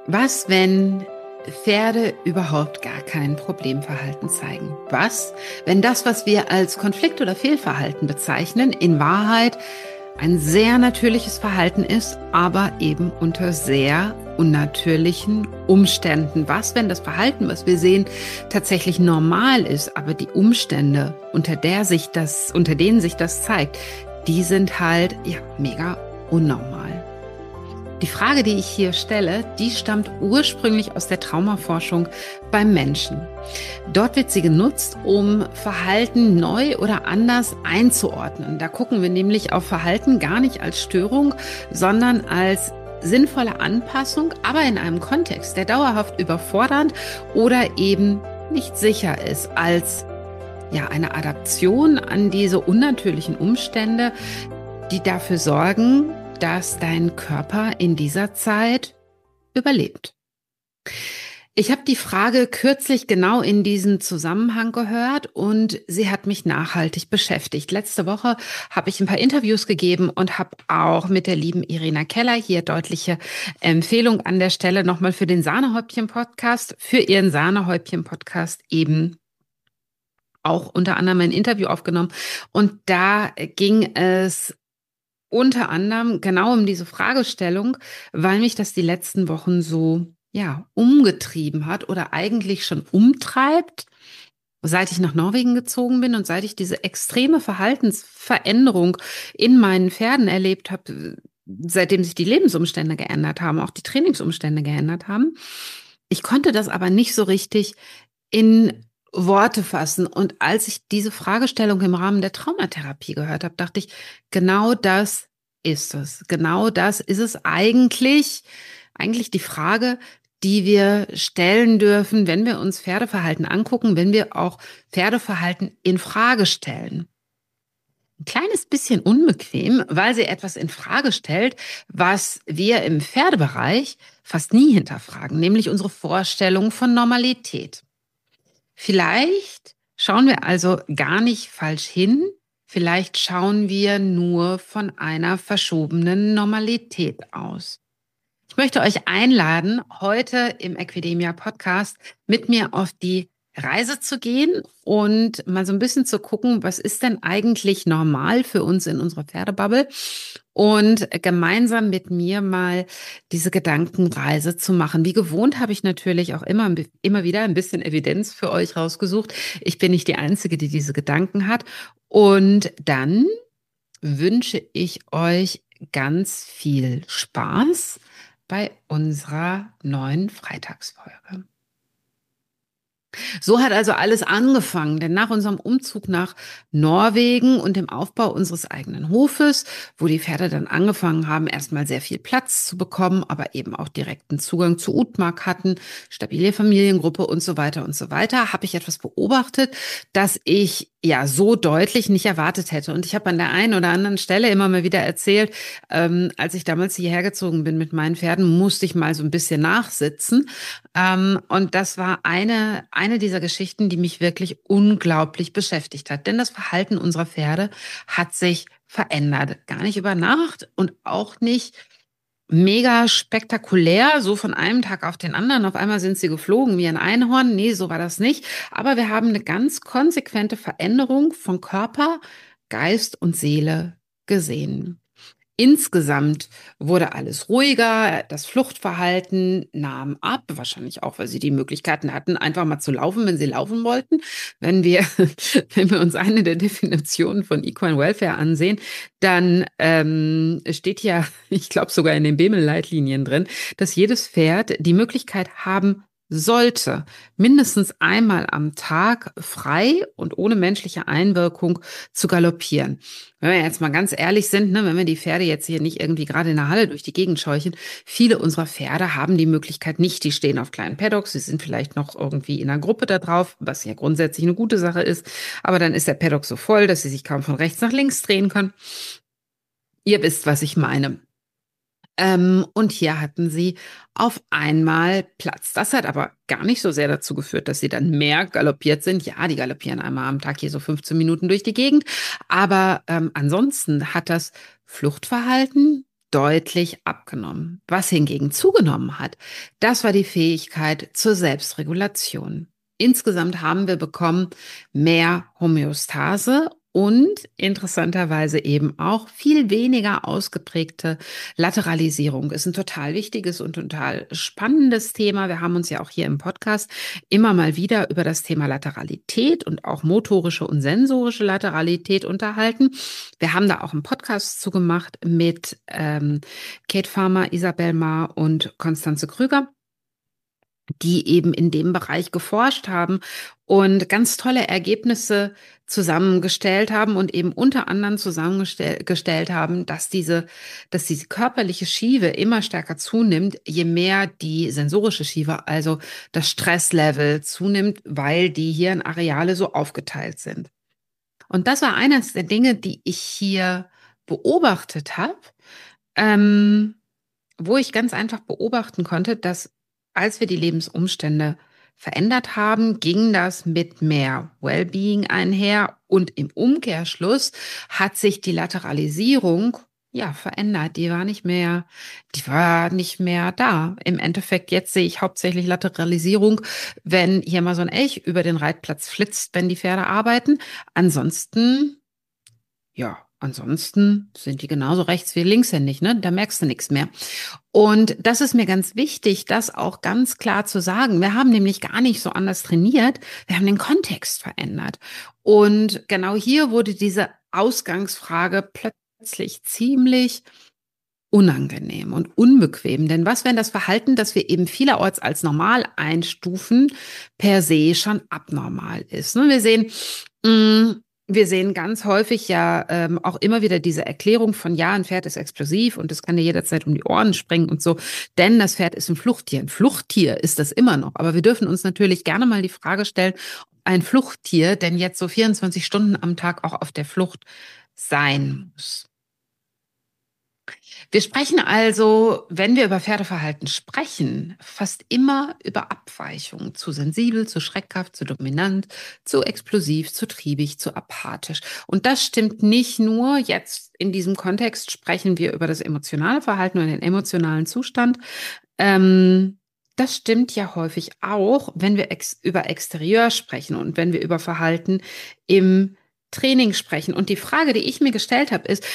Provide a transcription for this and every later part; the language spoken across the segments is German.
Was, wenn Pferde überhaupt gar kein Problemverhalten zeigen? Was, wenn das, was wir als Konflikt- oder Fehlverhalten bezeichnen, in Wahrheit ein sehr natürliches Verhalten ist, aber eben unter sehr unnatürlichen Umständen? Was, wenn das Verhalten, was wir sehen, tatsächlich normal ist, aber die Umstände, unter denen sich das zeigt, die sind halt mega unnormal. Die Frage, die ich hier stelle, die stammt ursprünglich aus der Traumaforschung beim Menschen. Dort wird sie genutzt, um Verhalten neu oder anders einzuordnen. Da gucken wir nämlich auf Verhalten gar nicht als Störung, sondern als sinnvolle Anpassung, aber in einem Kontext, der dauerhaft überfordernd oder eben nicht sicher ist, als eine Adaption an diese unnatürlichen Umstände, die dafür sorgen, dass dein Körper in dieser Zeit überlebt. Ich habe die Frage kürzlich genau in diesem Zusammenhang gehört und sie hat mich nachhaltig beschäftigt. Letzte Woche habe ich ein paar Interviews gegeben und habe auch mit der lieben Irina Keller hier deutliche Empfehlung an der Stelle nochmal für den Sahnehäubchen-Podcast, für ihren Sahnehäubchen-Podcast eben auch unter anderem ein Interview aufgenommen. Und da ging es unter anderem genau um diese Fragestellung, weil mich das die letzten Wochen so, umgetrieben hat oder eigentlich schon umtreibt, seit ich nach Norwegen gezogen bin und seit ich diese extreme Verhaltensveränderung in meinen Pferden erlebt habe, seitdem sich die Lebensumstände geändert haben, auch die Trainingsumstände geändert haben. Ich konnte das aber nicht so richtig in Worte fassen. Und als ich diese Fragestellung im Rahmen der Traumatherapie gehört habe, dachte ich, genau das ist es. Genau das ist es eigentlich die Frage, die wir stellen dürfen, wenn wir uns Pferdeverhalten angucken, wenn wir auch Pferdeverhalten in Frage stellen. Ein kleines bisschen unbequem, weil sie etwas in Frage stellt, was wir im Pferdebereich fast nie hinterfragen, nämlich unsere Vorstellung von Normalität. Vielleicht schauen wir also gar nicht falsch hin, vielleicht schauen wir nur von einer verschobenen Normalität aus. Ich möchte euch einladen, heute im Equidemia Podcast mit mir auf die Reise zu gehen und mal so ein bisschen zu gucken, was ist denn eigentlich normal für uns in unserer Pferdebubble und gemeinsam mit mir mal diese Gedankenreise zu machen. Wie gewohnt habe ich natürlich auch immer wieder ein bisschen Evidenz für euch rausgesucht. Ich bin nicht die Einzige, die diese Gedanken hat. Und dann wünsche ich euch ganz viel Spaß bei unserer neuen Freitagsfolge. So hat also alles angefangen, denn nach unserem Umzug nach Norwegen und dem Aufbau unseres eigenen Hofes, wo die Pferde dann angefangen haben, erstmal sehr viel Platz zu bekommen, aber eben auch direkten Zugang zu Utmark hatten, stabile Familiengruppe und so weiter, habe ich etwas beobachtet, das ich so deutlich nicht erwartet hätte. Und ich habe an der einen oder anderen Stelle immer mal wieder erzählt, als ich damals hierher gezogen bin mit meinen Pferden, musste ich mal so ein bisschen nachsitzen. Und das war eine dieser Geschichten, die mich wirklich unglaublich beschäftigt hat. Denn das Verhalten unserer Pferde hat sich verändert. Gar nicht über Nacht und auch nicht mega spektakulär, so von einem Tag auf den anderen. Auf einmal sind sie geflogen wie ein Einhorn. Nee, so war das nicht. Aber wir haben eine ganz konsequente Veränderung von Körper, Geist und Seele gesehen. Insgesamt wurde alles ruhiger, das Fluchtverhalten nahm ab, wahrscheinlich auch, weil sie die Möglichkeiten hatten, einfach mal zu laufen, wenn sie laufen wollten. Wenn wir uns eine der Definitionen von Equine Welfare ansehen, dann steht ja, ich glaube sogar in den BEMEL-Leitlinien drin, dass jedes Pferd die Möglichkeit haben sollte, mindestens einmal am Tag frei und ohne menschliche Einwirkung zu galoppieren. Wenn wir jetzt mal ganz ehrlich sind, wenn wir die Pferde jetzt hier nicht irgendwie gerade in der Halle durch die Gegend scheuchen, viele unserer Pferde haben die Möglichkeit nicht. Die stehen auf kleinen Paddocks, sie sind vielleicht noch irgendwie in einer Gruppe da drauf, was ja grundsätzlich eine gute Sache ist. Aber dann ist der Paddock so voll, dass sie sich kaum von rechts nach links drehen können. Ihr wisst, was ich meine. Und hier hatten sie auf einmal Platz. Das hat aber gar nicht so sehr dazu geführt, dass sie dann mehr galoppiert sind. Ja, die galoppieren einmal am Tag hier so 15 Minuten durch die Gegend. Aber ansonsten hat das Fluchtverhalten deutlich abgenommen. Was hingegen zugenommen hat, das war die Fähigkeit zur Selbstregulation. Insgesamt haben wir bekommen mehr Homöostase und interessanterweise eben auch viel weniger ausgeprägte Lateralisierung. Ist ein total wichtiges und total spannendes Thema. Wir haben uns ja auch hier im Podcast immer mal wieder über das Thema Lateralität und auch motorische und sensorische Lateralität unterhalten. Wir haben da auch einen Podcast zugemacht mit Kate Farmer, Isabel Maar und Konstanze Krüger, die eben in dem Bereich geforscht haben und ganz tolle Ergebnisse zusammengestellt haben und eben unter anderem zusammengestellt haben, dass diese körperliche Schiefe immer stärker zunimmt, je mehr die sensorische Schiefe, also das Stresslevel zunimmt, weil die Hirnareale so aufgeteilt sind. Und das war eines der Dinge, die ich hier beobachtet habe, ähm, wo ich ganz einfach beobachten konnte, dass als wir die Lebensumstände verändert haben, ging das mit mehr Wellbeing einher und im Umkehrschluss hat sich die Lateralisierung ja verändert. Die war nicht mehr da. Im Endeffekt jetzt sehe ich hauptsächlich Lateralisierung, wenn hier mal so ein Elch über den Reitplatz flitzt, wenn die Pferde arbeiten. Ansonsten sind die genauso rechts- wie linkshändig, ne? Da merkst du nichts mehr. Und das ist mir ganz wichtig, das auch ganz klar zu sagen. Wir haben nämlich gar nicht so anders trainiert. Wir haben den Kontext verändert. Und genau hier wurde diese Ausgangsfrage plötzlich ziemlich unangenehm und unbequem. Denn was, wenn das Verhalten, das wir eben vielerorts als normal einstufen, per se schon abnormal ist? Ne? Wir sehen ganz häufig ja auch immer wieder diese Erklärung von, ja, ein Pferd ist explosiv und es kann dir jederzeit um die Ohren springen und so, denn das Pferd ist ein Fluchttier. Ein Fluchttier ist das immer noch. Aber wir dürfen uns natürlich gerne mal die Frage stellen, ob ein Fluchttier denn jetzt so 24 Stunden am Tag auch auf der Flucht sein muss. Wir sprechen also, wenn wir über Pferdeverhalten sprechen, fast immer über Abweichungen. Zu sensibel, zu schreckhaft, zu dominant, zu explosiv, zu triebig, zu apathisch. Und das stimmt nicht nur, jetzt in diesem Kontext sprechen wir über das emotionale Verhalten und den emotionalen Zustand. Das stimmt ja häufig auch, wenn wir über Exterieur sprechen und wenn wir über Verhalten im Training sprechen. Und die Frage, die ich mir gestellt habe, ist,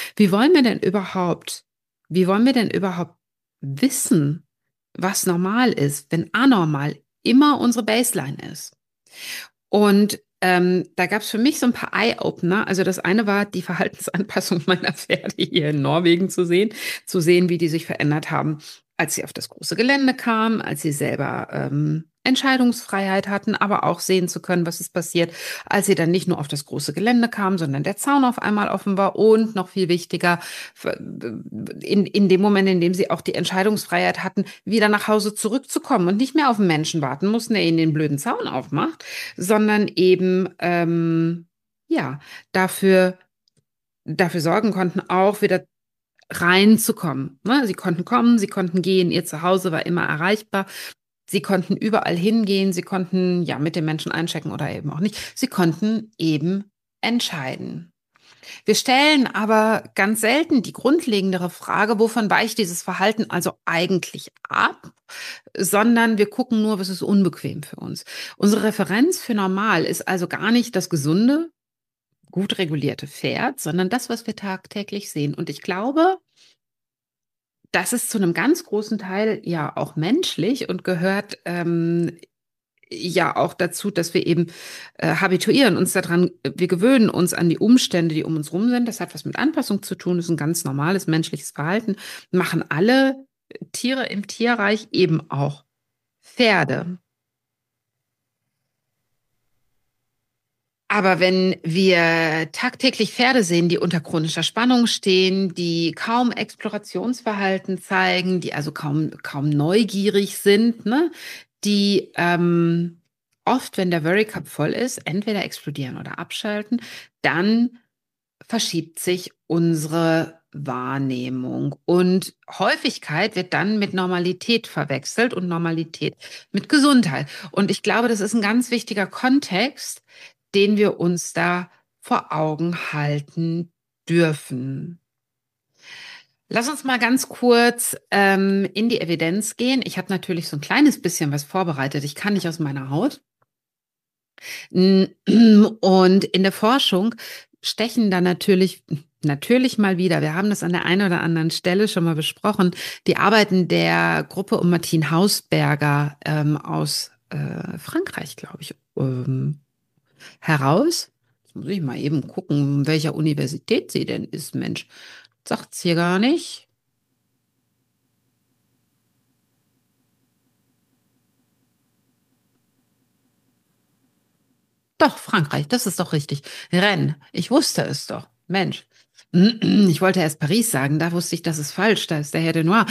wie wollen wir denn überhaupt wissen, was normal ist, wenn anormal immer unsere Baseline ist? Und da gab es für mich so ein paar Eye-Opener. Also das eine war die Verhaltensanpassung meiner Pferde hier in Norwegen zu sehen, wie die sich verändert haben, als sie auf das große Gelände kamen, als sie selber Entscheidungsfreiheit hatten, aber auch sehen zu können, was ist passiert, als sie dann nicht nur auf das große Gelände kamen, sondern der Zaun auf einmal offen war und noch viel wichtiger, in dem Moment, in dem sie auch die Entscheidungsfreiheit hatten, wieder nach Hause zurückzukommen und nicht mehr auf den Menschen warten mussten, der ihnen den blöden Zaun aufmacht, sondern eben ja dafür sorgen konnten, auch wieder reinzukommen. Ne? Sie konnten kommen, sie konnten gehen, ihr Zuhause war immer erreichbar. Sie konnten überall hingehen, sie konnten ja mit den Menschen einchecken oder eben auch nicht. Sie konnten eben entscheiden. Wir stellen aber ganz selten die grundlegendere Frage, wovon weicht dieses Verhalten also eigentlich ab, sondern wir gucken nur, was ist unbequem für uns. Unsere Referenz für normal ist also gar nicht das gesunde, gut regulierte Pferd, sondern das, was wir tagtäglich sehen. Und ich glaube, das ist zu einem ganz großen Teil ja auch menschlich und gehört ja auch dazu, dass wir eben habituieren uns daran, wir gewöhnen uns an die Umstände, die um uns rum sind. Das hat was mit Anpassung zu tun, das ist ein ganz normales menschliches Verhalten. Machen alle Tiere im Tierreich, eben auch Pferde. Aber wenn wir tagtäglich Pferde sehen, die unter chronischer Spannung stehen, die kaum Explorationsverhalten zeigen, die also kaum neugierig sind, ne? Die oft, wenn der Worry Cup voll ist, entweder explodieren oder abschalten, dann verschiebt sich unsere Wahrnehmung. Und Häufigkeit wird dann mit Normalität verwechselt und Normalität mit Gesundheit. Und ich glaube, das ist ein ganz wichtiger Kontext, den wir uns da vor Augen halten dürfen. Lass uns mal ganz kurz in die Evidenz gehen. Ich habe natürlich so ein kleines bisschen was vorbereitet. Ich kann nicht aus meiner Haut. Und in der Forschung stechen da natürlich mal wieder, wir haben das an der einen oder anderen Stelle schon mal besprochen, die Arbeiten der Gruppe um Martin Hausberger aus Frankreich, glaube ich, heraus. Jetzt muss ich mal eben gucken, welcher Universität sie denn ist, Mensch. Sagt's hier gar nicht. Doch, Frankreich, das ist doch richtig. Rennes, ich wusste es doch. Mensch. Ich wollte erst Paris sagen, da wusste ich, das ist falsch, da ist der Herr de Noir.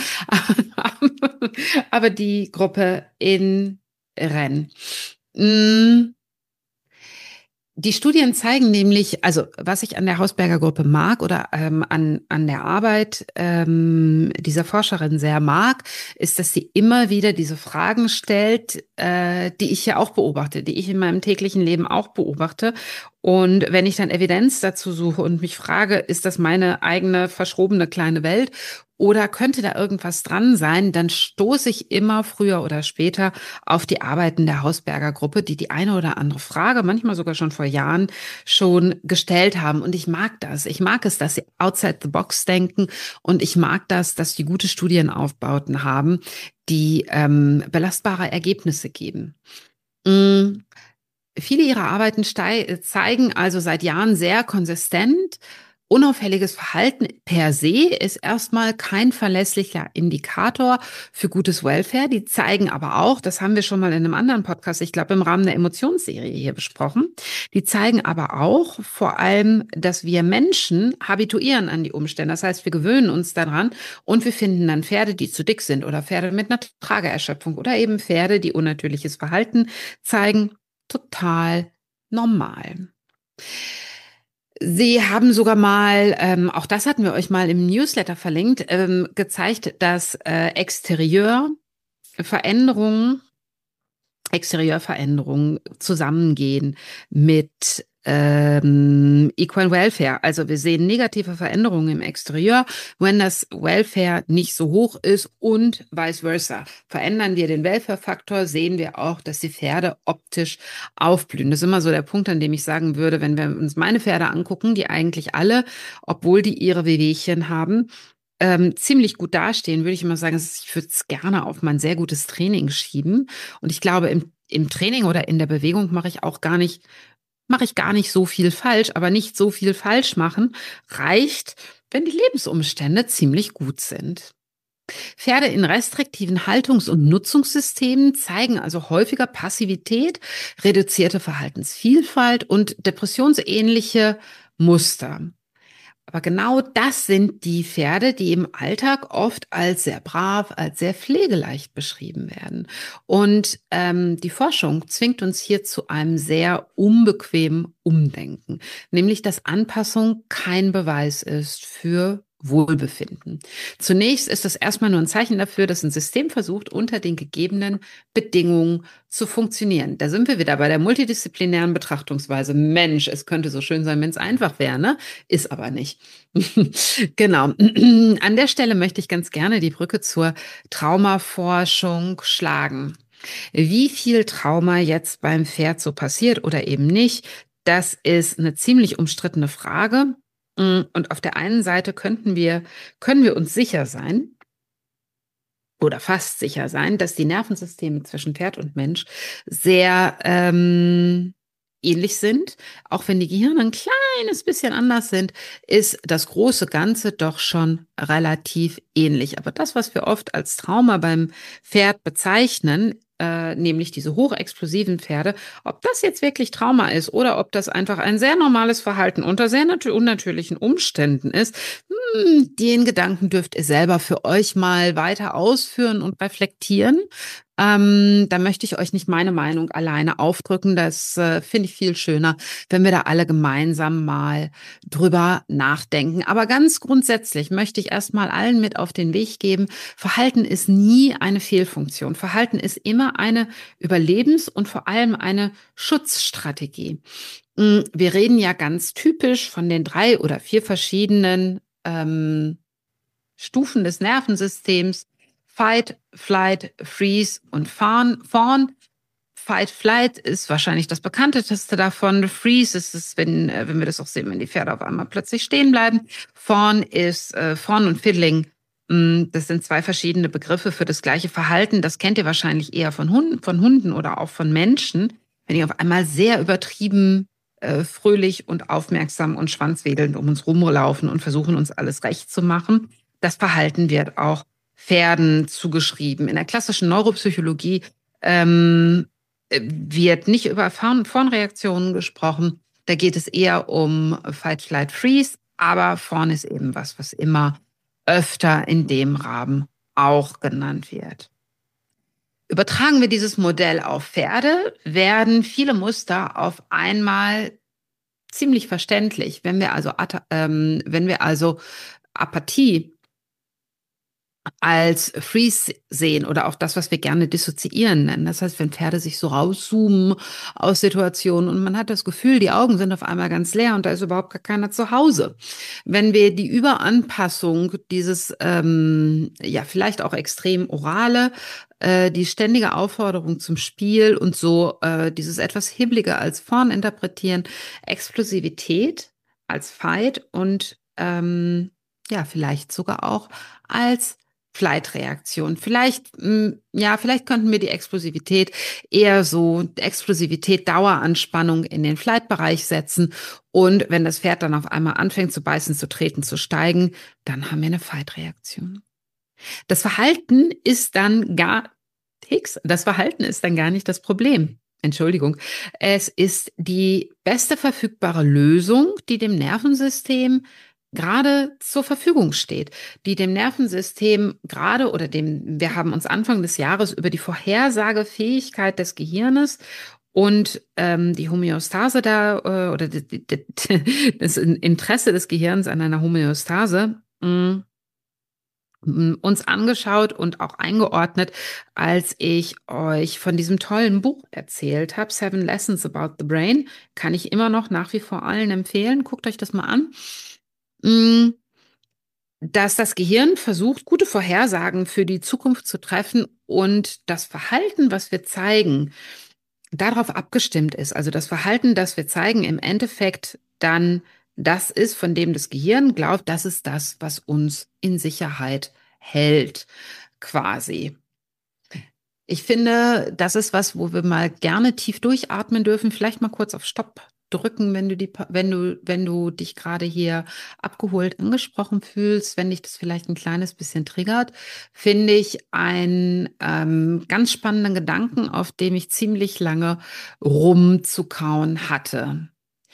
Aber die Gruppe in Rennes. Mm, Die Studien zeigen nämlich, also was ich an der Hausberger Gruppe mag oder an der Arbeit dieser Forscherin sehr mag, ist, dass sie immer wieder diese Fragen stellt, die ich ja auch beobachte, die ich in meinem täglichen Leben auch beobachte. Und wenn ich dann Evidenz dazu suche und mich frage, ist das meine eigene verschrobene kleine Welt? Oder könnte da irgendwas dran sein? Dann stoße ich immer früher oder später auf die Arbeiten der Hausberger Gruppe, die die eine oder andere Frage, manchmal sogar schon vor Jahren, schon gestellt haben. Und ich mag das. Ich mag es, dass sie outside the box denken. Und ich mag das, dass die gute Studienaufbauten haben, die belastbare Ergebnisse geben. Mm, Viele ihrer Arbeiten zeigen also seit Jahren sehr konsistent, unauffälliges Verhalten per se ist erstmal kein verlässlicher Indikator für gutes Welfare. Die zeigen aber auch, das haben wir schon mal in einem anderen Podcast, ich glaube im Rahmen der Emotionsserie hier besprochen, die zeigen aber auch vor allem, dass wir Menschen habituieren an die Umstände. Das heißt, wir gewöhnen uns daran und wir finden dann Pferde, die zu dick sind oder Pferde mit einer Trageerschöpfung oder eben Pferde, die unnatürliches Verhalten zeigen, total normal. Sie haben sogar mal, auch das hatten wir euch mal im Newsletter verlinkt, gezeigt, dass Veränderungen Exterieurveränderungen zusammengehen mit Equal Welfare. Also wir sehen negative Veränderungen im Exterieur, wenn das Welfare nicht so hoch ist und vice versa. Verändern wir den Welfare-Faktor, sehen wir auch, dass die Pferde optisch aufblühen. Das ist immer so der Punkt, an dem ich sagen würde, wenn wir uns meine Pferde angucken, die eigentlich alle, obwohl die ihre Wehwehchen haben, ziemlich gut dastehen, würde ich immer sagen, ich würde es gerne auf mein sehr gutes Training schieben. Und ich glaube, im Training oder in der Bewegung mache ich gar nicht so viel falsch, aber nicht so viel falsch machen reicht, wenn die Lebensumstände ziemlich gut sind. Pferde in restriktiven Haltungs- und Nutzungssystemen zeigen also häufiger Passivität, reduzierte Verhaltensvielfalt und depressionsähnliche Muster. Aber genau das sind die Pferde, die im Alltag oft als sehr brav, als sehr pflegeleicht beschrieben werden. Und die Forschung zwingt uns hier zu einem sehr unbequemen Umdenken, nämlich dass Anpassung kein Beweis ist für Wohlbefinden. Zunächst ist das erstmal nur ein Zeichen dafür, dass ein System versucht, unter den gegebenen Bedingungen zu funktionieren. Da sind wir wieder bei der multidisziplinären Betrachtungsweise. Mensch, es könnte so schön sein, wenn es einfach wäre, ne? Ist aber nicht. Genau. An der Stelle möchte ich ganz gerne die Brücke zur Traumaforschung schlagen. Wie viel Trauma jetzt beim Pferd so passiert oder eben nicht, das ist eine ziemlich umstrittene Frage. Und auf der einen Seite können wir uns sicher sein, oder fast sicher sein, dass die Nervensysteme zwischen Pferd und Mensch sehr ähnlich sind. Auch wenn die Gehirne ein kleines bisschen anders sind, ist das große Ganze doch schon relativ ähnlich. Aber das, was wir oft als Trauma beim Pferd bezeichnen, nämlich diese hochexplosiven Pferde, ob das jetzt wirklich Trauma ist oder ob das einfach ein sehr normales Verhalten unter sehr unnatürlichen Umständen ist, den Gedanken dürft ihr selber für euch mal weiter ausführen und reflektieren. Da möchte ich euch nicht meine Meinung alleine aufdrücken. Das finde ich viel schöner, wenn wir da alle gemeinsam mal drüber nachdenken. Aber ganz grundsätzlich möchte ich erstmal allen mit auf den Weg geben, Verhalten ist nie eine Fehlfunktion. Verhalten ist immer eine Überlebens- und vor allem eine Schutzstrategie. Wir reden ja ganz typisch von den 3 oder 4 verschiedenen Stufen des Nervensystems: Fight, Flight, Freeze und Fawn. Fight, Flight ist wahrscheinlich das bekannteste davon. Freeze ist es, wenn wir das auch sehen, wenn die Pferde auf einmal plötzlich stehen bleiben. Fawn ist Fawn und Fiddling. Das sind zwei verschiedene Begriffe für das gleiche Verhalten. Das kennt ihr wahrscheinlich eher von Hunden oder auch von Menschen. Wenn die auf einmal sehr übertrieben fröhlich und aufmerksam und schwanzwedelnd um uns rumlaufen und versuchen, uns alles recht zu machen. Das Verhalten wird auch Pferden zugeschrieben. In der klassischen Neuropsychologie wird nicht über Fawn-Reaktionen gesprochen. Da geht es eher um Fight, Flight, Freeze. Aber Fawn ist eben was immer öfter in dem Rahmen auch genannt wird. Übertragen wir dieses Modell auf Pferde, werden viele Muster auf einmal ziemlich verständlich. Wenn wir also Apathie als Freeze sehen oder auch das, was wir gerne dissoziieren nennen. Das heißt, wenn Pferde sich so rauszoomen aus Situationen und man hat das Gefühl, die Augen sind auf einmal ganz leer und da ist überhaupt gar keiner zu Hause. Wenn wir die Überanpassung dieses, vielleicht auch extrem orale, die ständige Aufforderung zum Spiel und so dieses etwas Hibbelige als Fawn interpretieren, Explosivität als Fight und vielleicht sogar auch als Flight-Reaktion. Vielleicht könnten wir die Explosivität eher so Daueranspannung in den Flight-Bereich setzen. Und wenn das Pferd dann auf einmal anfängt zu beißen, zu treten, zu steigen, dann haben wir eine Fight-Reaktion. Das Verhalten ist dann gar nicht das Problem. Entschuldigung. Es ist die beste verfügbare Lösung, die dem Nervensystem gerade zur Verfügung steht, die dem Nervensystem wir haben uns Anfang des Jahres über die Vorhersagefähigkeit des Gehirnes und die Homöostase oder das Interesse des Gehirns an einer Homöostase uns angeschaut und auch eingeordnet, als ich euch von diesem tollen Buch erzählt habe, 7 Lessons About the Brain. Kann ich immer noch nach wie vor allen empfehlen. Guckt euch das mal an. Dass das Gehirn versucht, gute Vorhersagen für die Zukunft zu treffen und das Verhalten, was wir zeigen, darauf abgestimmt ist. Also das Verhalten, das wir zeigen, im Endeffekt dann das ist, von dem das Gehirn glaubt, das ist das, was uns in Sicherheit hält, quasi. Ich finde, das ist was, wo wir mal gerne tief durchatmen dürfen, vielleicht mal kurz auf Stopp drücken, wenn du dich gerade hier abgeholt angesprochen fühlst, wenn dich das vielleicht ein kleines bisschen triggert, finde ich einen ganz spannenden Gedanken, auf dem ich ziemlich lange rumzukauen hatte.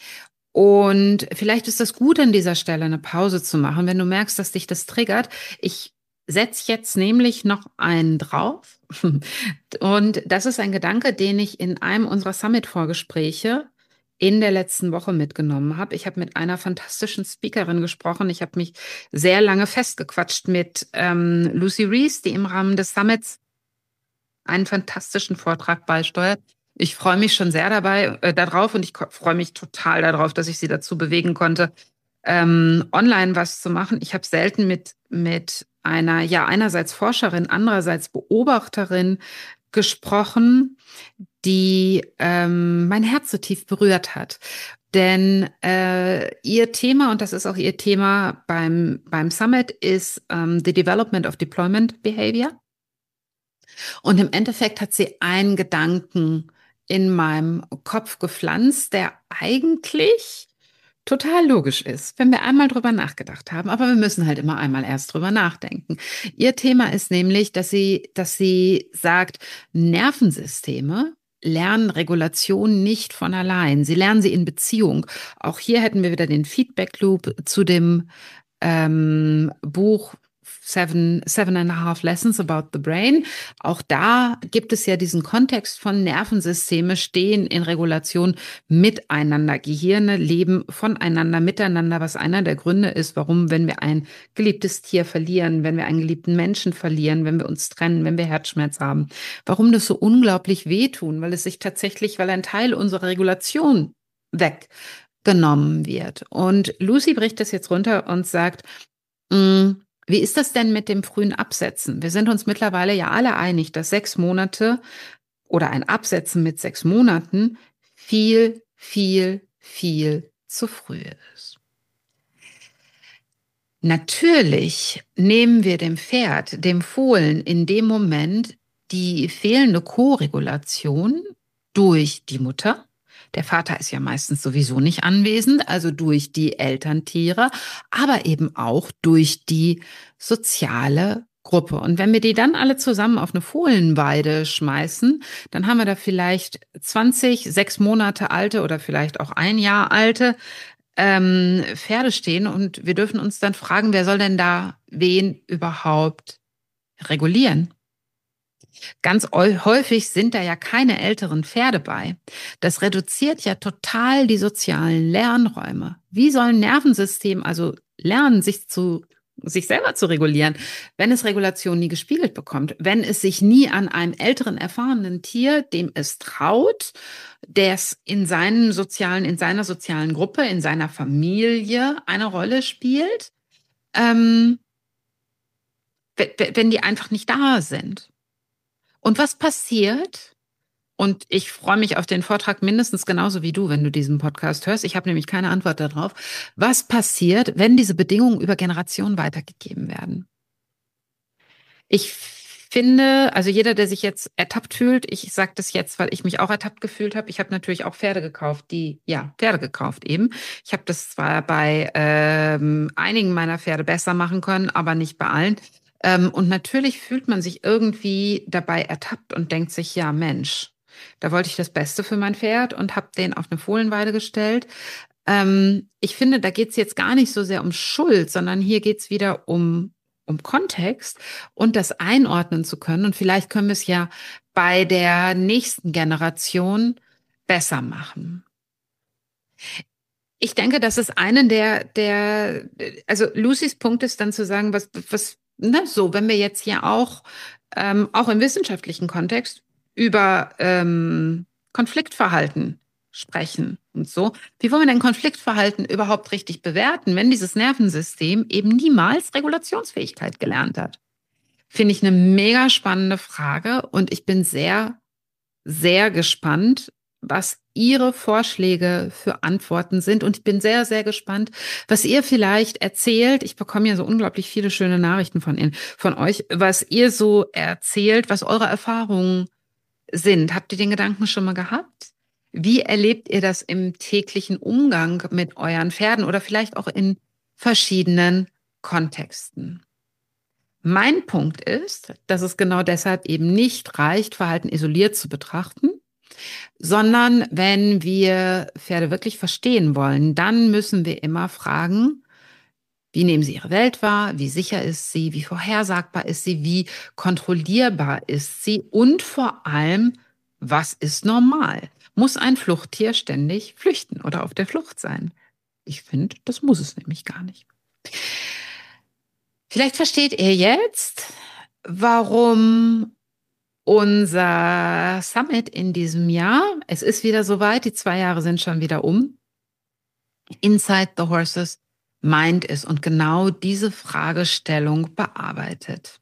Und vielleicht ist das gut, an dieser Stelle eine Pause zu machen, wenn du merkst, dass dich das triggert. Ich setze jetzt nämlich noch einen drauf. Und das ist ein Gedanke, den ich in einem unserer Summit-Vorgespräche in der letzten Woche mitgenommen habe. Ich habe mit einer fantastischen Speakerin gesprochen. Ich habe mich sehr lange festgequatscht mit Lucy Rees, die im Rahmen des Summits einen fantastischen Vortrag beisteuert. Ich freue mich schon sehr darauf und ich freue mich total darauf, dass ich sie dazu bewegen konnte, online was zu machen. Ich habe selten mit einer, einerseits Forscherin, andererseits Beobachterin gesprochen, die mein Herz so tief berührt hat. Denn ihr Thema, und das ist auch ihr Thema beim Summit, ist the Development of Deployment Behavior. Und im Endeffekt hat sie einen Gedanken in meinem Kopf gepflanzt, der eigentlich total logisch ist, wenn wir einmal drüber nachgedacht haben. Aber wir müssen halt immer einmal erst drüber nachdenken. Ihr Thema ist nämlich, dass sie sagt, Nervensysteme lernen Regulation nicht von allein. Sie lernen sie in Beziehung. Auch hier hätten wir wieder den Feedback Loop zu dem Buch 7.5 Lessons About the Brain. Auch da gibt es ja diesen Kontext von Nervensysteme stehen in Regulation miteinander. Gehirne leben voneinander, miteinander, was einer der Gründe ist, warum, wenn wir ein geliebtes Tier verlieren, wenn wir einen geliebten Menschen verlieren, wenn wir uns trennen, wenn wir Herzschmerz haben, warum das so unglaublich wehtun, weil ein Teil unserer Regulation weggenommen wird. Und Lucy bricht das jetzt runter und sagt, Wie ist das denn mit dem frühen Absetzen? Wir sind uns mittlerweile ja alle einig, dass 6 Monate oder ein Absetzen mit 6 Monaten viel, viel, viel zu früh ist. Natürlich nehmen wir dem Pferd, dem Fohlen in dem Moment die fehlende Koregulation durch die Mutter. Der Vater ist ja meistens sowieso nicht anwesend, also durch die Elterntiere, aber eben auch durch die soziale Gruppe. Und wenn wir die dann alle zusammen auf eine Fohlenweide schmeißen, dann haben wir da vielleicht 20, 6 Monate alte oder vielleicht auch ein Jahr alte Pferde stehen und wir dürfen uns dann fragen, wer soll denn da wen überhaupt regulieren? Ganz häufig sind da ja keine älteren Pferde bei. Das reduziert ja total die sozialen Lernräume. Wie soll ein Nervensystem also lernen, sich selber zu regulieren, wenn es Regulation nie gespiegelt bekommt, wenn es sich nie an einem älteren, erfahrenen Tier, dem es traut, der es in seiner sozialen Gruppe, in seiner Familie eine Rolle spielt, wenn die einfach nicht da sind. Und was passiert? Und ich freue mich auf den Vortrag mindestens genauso wie du, wenn du diesen Podcast hörst. Ich habe nämlich keine Antwort darauf. Was passiert, wenn diese Bedingungen über Generationen weitergegeben werden? Ich finde, also jeder, der sich jetzt ertappt fühlt, ich sage das jetzt, weil ich mich auch ertappt gefühlt habe. Ich habe natürlich auch Pferde gekauft, Pferde gekauft eben. Ich habe das zwar bei einigen meiner Pferde besser machen können, aber nicht bei allen. Und natürlich fühlt man sich irgendwie dabei ertappt und denkt sich, ja Mensch, da wollte ich das Beste für mein Pferd und habe den auf eine Fohlenweide gestellt. Ich finde, da geht es jetzt gar nicht so sehr um Schuld, sondern hier geht es wieder um Kontext und das einordnen zu können. Und vielleicht können wir es ja bei der nächsten Generation besser machen. Ich denke, das ist also Lucys Punkt ist dann zu sagen, wenn wir jetzt hier auch im wissenschaftlichen Kontext über Konfliktverhalten sprechen und so. Wie wollen wir denn Konfliktverhalten überhaupt richtig bewerten, wenn dieses Nervensystem eben niemals Regulationsfähigkeit gelernt hat? Finde ich eine mega spannende Frage und ich bin sehr, sehr gespannt, was Ihre Vorschläge für Antworten sind. Und ich bin sehr, sehr gespannt, was ihr vielleicht erzählt. Ich bekomme ja so unglaublich viele schöne Nachrichten von euch, was ihr so erzählt, was eure Erfahrungen sind. Habt ihr den Gedanken schon mal gehabt? Wie erlebt ihr das im täglichen Umgang mit euren Pferden oder vielleicht auch in verschiedenen Kontexten? Mein Punkt ist, dass es genau deshalb eben nicht reicht, Verhalten isoliert zu betrachten, sondern wenn wir Pferde wirklich verstehen wollen, dann müssen wir immer fragen, wie nehmen sie ihre Welt wahr? Wie sicher ist sie? Wie vorhersagbar ist sie? Wie kontrollierbar ist sie? Und vor allem, was ist normal? Muss ein Fluchttier ständig flüchten oder auf der Flucht sein? Ich finde, das muss es nämlich gar nicht. Vielleicht versteht ihr jetzt, warum unser Summit in diesem Jahr, es ist wieder soweit, die 2 Jahre sind schon wieder Inside the Horses Mind ist und genau diese Fragestellung bearbeitet.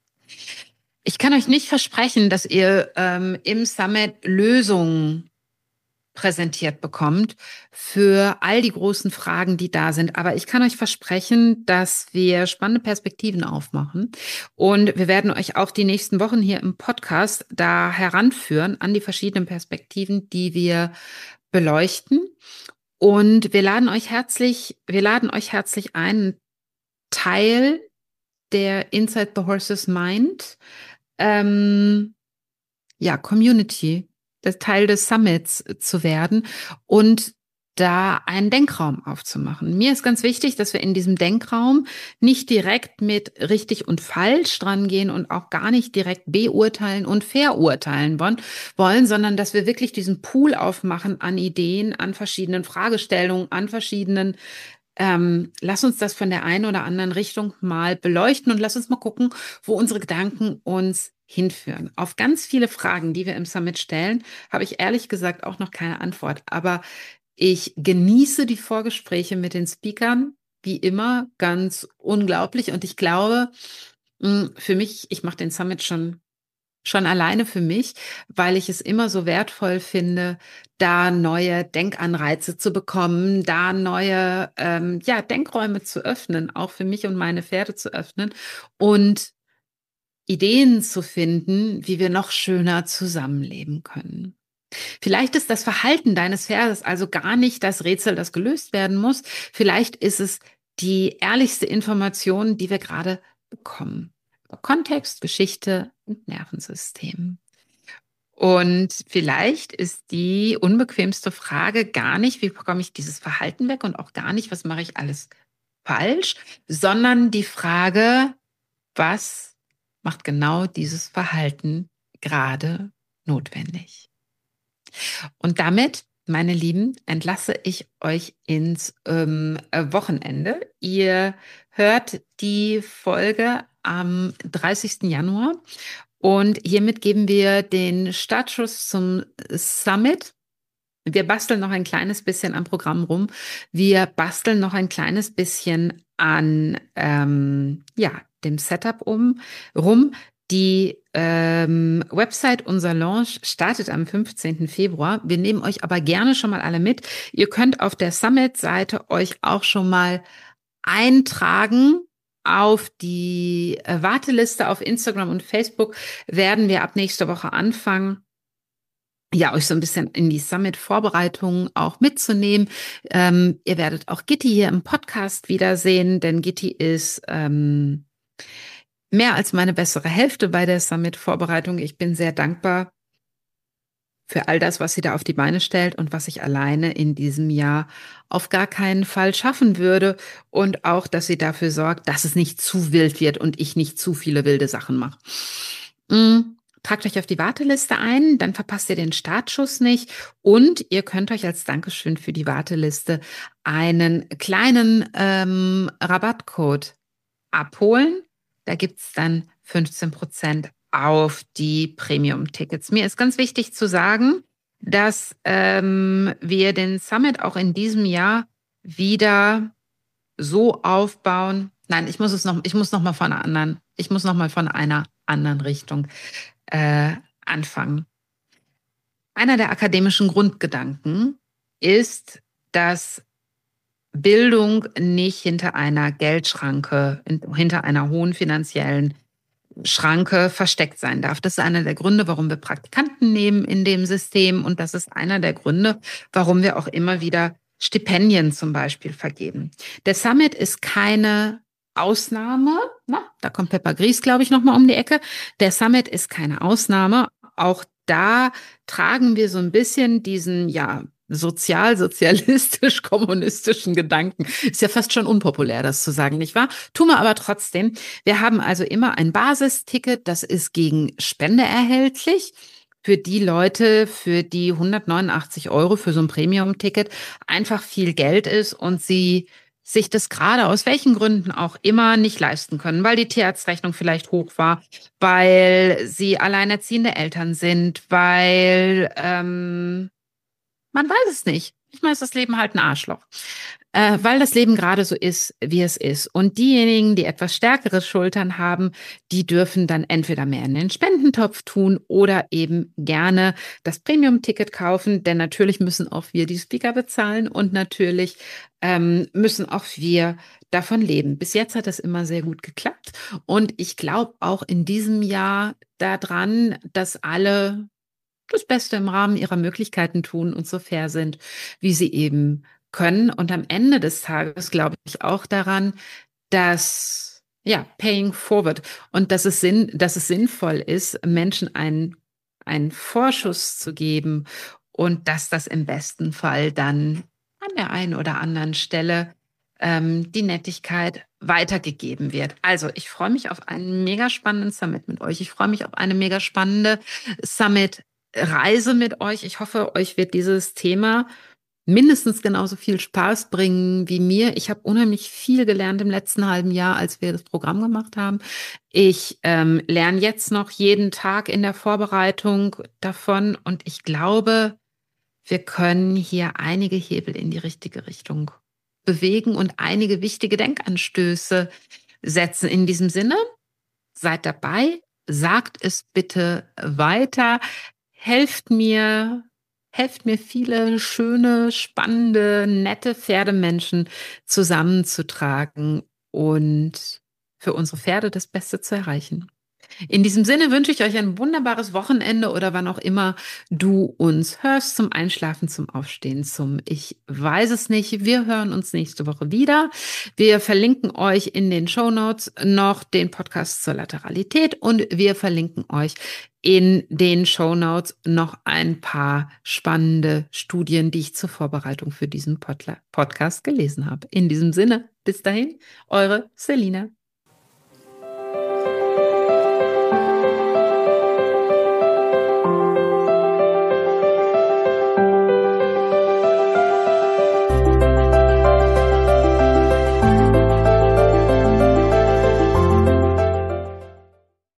Ich kann euch nicht versprechen, dass ihr im Summit Lösungen präsentiert bekommt für all die großen Fragen, die da sind. Aber ich kann euch versprechen, dass wir spannende Perspektiven aufmachen. Und wir werden euch auch die nächsten Wochen hier im Podcast da heranführen an die verschiedenen Perspektiven, die wir beleuchten. Und wir laden euch herzlich ein, Teil der Inside the Horses Mind, Community, das Teil des Summits zu werden und da einen Denkraum aufzumachen. Mir ist ganz wichtig, dass wir in diesem Denkraum nicht direkt mit richtig und falsch dran gehen und auch gar nicht direkt beurteilen und verurteilen wollen, sondern dass wir wirklich diesen Pool aufmachen an Ideen, an verschiedenen Fragestellungen, an verschiedenen lass uns das von der einen oder anderen Richtung mal beleuchten und lass uns mal gucken, wo unsere Gedanken uns hinführen. Auf ganz viele Fragen, die wir im Summit stellen, habe ich ehrlich gesagt auch noch keine Antwort. Aber ich genieße die Vorgespräche mit den Speakern wie immer ganz unglaublich. Und ich glaube, für mich, ich mache den Summit schon alleine für mich, weil ich es immer so wertvoll finde, da neue Denkanreize zu bekommen, da neue Denkräume zu öffnen, auch für mich und meine Pferde zu öffnen und Ideen zu finden, wie wir noch schöner zusammenleben können. Vielleicht ist das Verhalten deines Pferdes also gar nicht das Rätsel, das gelöst werden muss. Vielleicht ist es die ehrlichste Information, die wir gerade bekommen. Über Kontext, Geschichte und Nervensystem. Und vielleicht ist die unbequemste Frage gar nicht, wie bekomme ich dieses Verhalten weg und auch gar nicht, was mache ich alles falsch, sondern die Frage, was macht genau dieses Verhalten gerade notwendig? Und damit, meine Lieben, entlasse ich euch ins Wochenende. Ihr hört die Folge am 30. Januar und hiermit geben wir den Startschuss zum Summit. Wir basteln noch ein kleines bisschen am Programm rum. Wir basteln noch ein kleines bisschen an dem Setup rum. Die Website, unser Launch startet am 15. Februar. Wir nehmen euch aber gerne schon mal alle mit. Ihr könnt auf der Summit-Seite euch auch schon mal eintragen. Auf die Warteliste auf Instagram und Facebook werden wir ab nächster Woche anfangen, ja, euch so ein bisschen in die Summit-Vorbereitungen auch mitzunehmen. Ihr werdet auch Gitti hier im Podcast wiedersehen, denn Gitti ist mehr als meine bessere Hälfte bei der Summit-Vorbereitung. Ich bin sehr dankbar für all das, was sie da auf die Beine stellt und was ich alleine in diesem Jahr auf gar keinen Fall schaffen würde. Und auch, dass sie dafür sorgt, dass es nicht zu wild wird und ich nicht zu viele wilde Sachen mache. Tragt euch auf die Warteliste ein, dann verpasst ihr den Startschuss nicht und ihr könnt euch als Dankeschön für die Warteliste einen kleinen Rabattcode abholen. Da gibt's dann 15% auf die Premium-Tickets. Mir ist ganz wichtig zu sagen, dass wir den Summit auch in diesem Jahr wieder so aufbauen. Nein, ich muss noch mal von einer anderen Richtung anfangen. Einer der akademischen Grundgedanken ist, dass Bildung nicht hinter einer Geldschranke, hinter einer hohen finanziellen Schranke versteckt sein darf. Das ist einer der Gründe, warum wir Praktikanten nehmen in dem System. Und das ist einer der Gründe, warum wir auch immer wieder Stipendien zum Beispiel vergeben. Der Summit ist keine Ausnahme. Na, da kommt Peppa Gries, glaube ich, nochmal um die Ecke. Der Summit ist keine Ausnahme. Auch da tragen wir so ein bisschen diesen, sozialistisch-kommunistischen Gedanken. Ist ja fast schon unpopulär, das zu sagen, nicht wahr? Tun wir aber trotzdem. Wir haben also immer ein Basisticket, das ist gegen Spende erhältlich. Für die Leute, für die 189 € für so ein Premium-Ticket einfach viel Geld ist und sie sich das gerade aus welchen Gründen auch immer nicht leisten können, weil die Tierarztrechnung vielleicht hoch war, weil sie alleinerziehende Eltern sind, weil man weiß es nicht. Manchmal ist das Leben halt ein Arschloch. Weil das Leben gerade so ist, wie es ist. Und diejenigen, die etwas stärkere Schultern haben, die dürfen dann entweder mehr in den Spendentopf tun oder eben gerne das Premium-Ticket kaufen. Denn natürlich müssen auch wir die Speaker bezahlen und natürlich müssen auch wir davon leben. Bis jetzt hat das immer sehr gut geklappt. Und ich glaube auch in diesem Jahr daran, dass alle das Beste im Rahmen ihrer Möglichkeiten tun und so fair sind, wie sie eben können. Und am Ende des Tages glaube ich auch daran, dass, paying forward und dass es sinnvoll ist, Menschen einen Vorschuss zu geben und dass das im besten Fall dann an der einen oder anderen Stelle die Nettigkeit weitergegeben wird. Also ich freue mich auf einen mega spannenden Summit mit euch. Ich freue mich auf eine mega spannende Summit-Reise mit euch. Ich hoffe, euch wird dieses Thema mindestens genauso viel Spaß bringen wie mir. Ich habe unheimlich viel gelernt im letzten halben Jahr, als wir das Programm gemacht haben. Ich lerne jetzt noch jeden Tag in der Vorbereitung davon und ich glaube, wir können hier einige Hebel in die richtige Richtung bewegen und einige wichtige Denkanstöße setzen. In diesem Sinne, seid dabei, sagt es bitte weiter, helft mir, helft mir viele schöne, spannende, nette Pferdemenschen zusammenzutragen und für unsere Pferde das Beste zu erreichen. In diesem Sinne wünsche ich euch ein wunderbares Wochenende oder wann auch immer du uns hörst, zum Einschlafen, zum Aufstehen, zum Ich weiß es nicht. Wir hören uns nächste Woche wieder. Wir verlinken euch in den Shownotes noch den Podcast zur Lateralität und wir verlinken euch in den Shownotes noch ein paar spannende Studien, die ich zur Vorbereitung für diesen Podcast gelesen habe. In diesem Sinne, bis dahin, eure Selina.